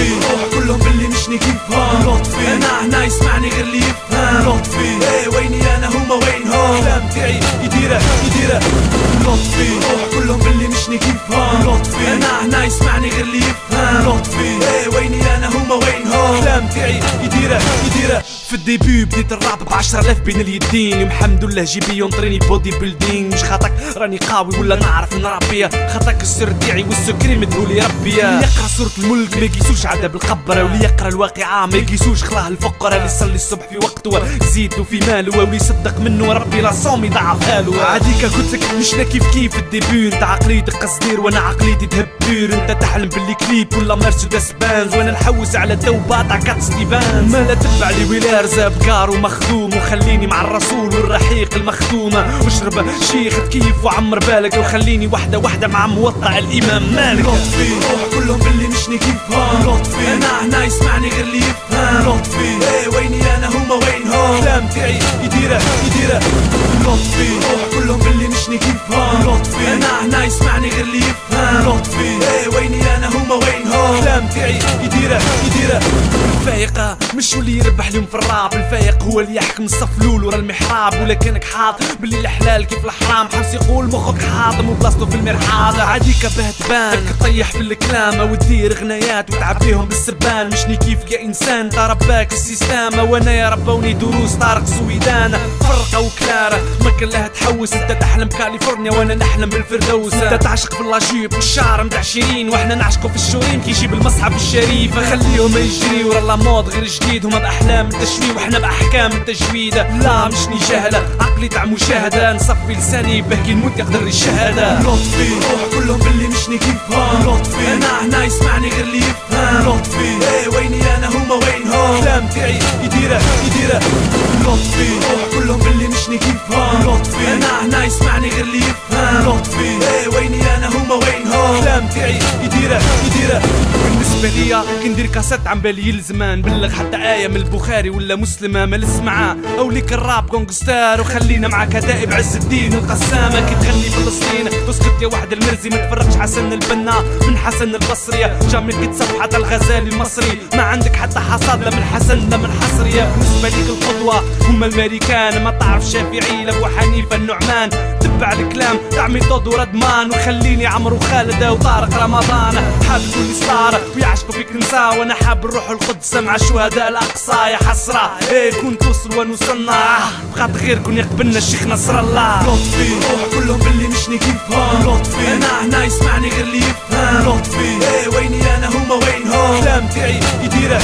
لطفي روح كلهم باللي مشني كيفهم لطفي انا هنا يسمعني غير اللي يفهم لطفي ايه ويني انا هما وينهم كلام تاعي يديره لطفي روح كلهم باللي مشني كيفهم لطفي انا هنا يسمعني غير اللي يفهم لطفي ايه ويني انا هما وينهم كلام تاعي يديره في الديبي بديت الراب ب10,000 بين اليدين الحمد لله جيبي ينطريني بودي بيلدينغ مش خاطك راني قاوي ولا نعرف نربيه خاطك السر تاعي والسكري مدهولي ربيه اللي يقرا سورة الملك ما يقيسوش عذاب القبره واللي يقرا الواقعه ما يقيسوش خلاه الفقراء اللي يصلي الصبح في وقته زيدو في ماله واللي يصدق منه ربي لا صوم يضعف حاله عاديك قلت لك مشنا كيف الديبي انت عقليتك قصدير وانا عقليتي تهبير انت تحلم باللي كليب ولا مرسيدس بانز وانا نحوس على التوبه تاع كات ستيفان ما لا تبع لي ويلار زابكار ومخدوم وخليني مع الرسول والرحيق المختومه واشرب شيخ تكيف وعمر بالك وخليني واحده مع موطع الامام مالك لطفي روح كلهم باللي مشني كيفهم لطفي انا هنا يسمعني غير اللي يفهم لطفي ايه ويني انا هما وينهم كلام تاعي يديره لطفي روح كلهم باللي مشني كيفهم لطفي انا هنا يسمعني غير اللي يفهم لطفي ايه ويني انا هما وينهم كلام تاعي يديره الفايقة مش اللي يربح لهم في الراب الفايق هو اللي يحكم الصف الاول ورا المحراب ولكنك حاط باللي الحلال كيف الحرام حبس يقول مخك حاطم وبلاصتو في المرحاض عاديك باه تبان تطيح في الكلام ودير غنايات وتعبيهم بالسبان مشني كيف كإنسان ترباك السيستم وانا يا ربوني دروس طارق سويدان فرقة وكلارة ما كان لها تحوس انت تحلم بكاليفورنيا وانا نحلم بالفردوس انت تعشق في اللاجيب والشعر متاع شيرين واحنا نعشقوا في الشورين كي يجيب المصحف الشريف خليهم يجري ورا لا مود غير جديد هما باحلام التشويه وحنا باحكام التجويد لا مشني جاهله عقلي تاع مشاهده نصفي لساني بهكي نموت يقدر الشهاده لطفي روح كلهم باللي مشني كيفهم لطفي انا هنا يسمعني غير اللي يفهم لطفي ايه ويني انا هما وينهم كلام تاعي يديره لطفي روح كلهم باللي مشني كيفهم لطفي انا هنا يسمعني غير اللي يفهم لطفي ايه ويني انا هما وينهم كلام تاعي يديره بالنسبه ليا كندير كاسات عن بالي يلزمان نبلغ حتى آية من البخاري ولا مسلمة ما لس معاه أو ليك الراب كونغستار وخلينا مع كتائب عز الدين القسامة كي تغني فلسطين اسكت يا واحد المرزي ما تفرجش حسن البنا من حسن البصرية جامل كي تصفحة الغزالي المصري ما عندك حتى حصاد لا من حسن لا من حصرية بالنسبة ليك القدوة هم الامريكان ما تعرف شافعي لابو حنيفة النعمان تبع الكلام تاع ميثود وردمان وخليني عمرو خالد وطارق رمضان حاب كل ستار ويعشقوا فيك نساء وانا حاب نروح القدس مع شهداء الاقصى يا حسره ايه كنت توصل ونوصلنا بقات غيركم يقبلنا الشيخ نصر الله لطفي روح كلهم باللي مشني كيفهم لطفي انا هنا يسمعني غير اللي يفهم لطفي ايه ويني انا هما وينهم كلام تاعي يديره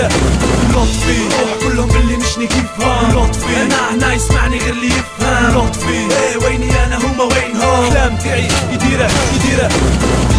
لطفي روح كلهم باللي مشني كيفهم لطفي انا هنا يسمعني غير اللي يفهم لطفي ايه ويني انا هما وينهم كلام تاعي يديره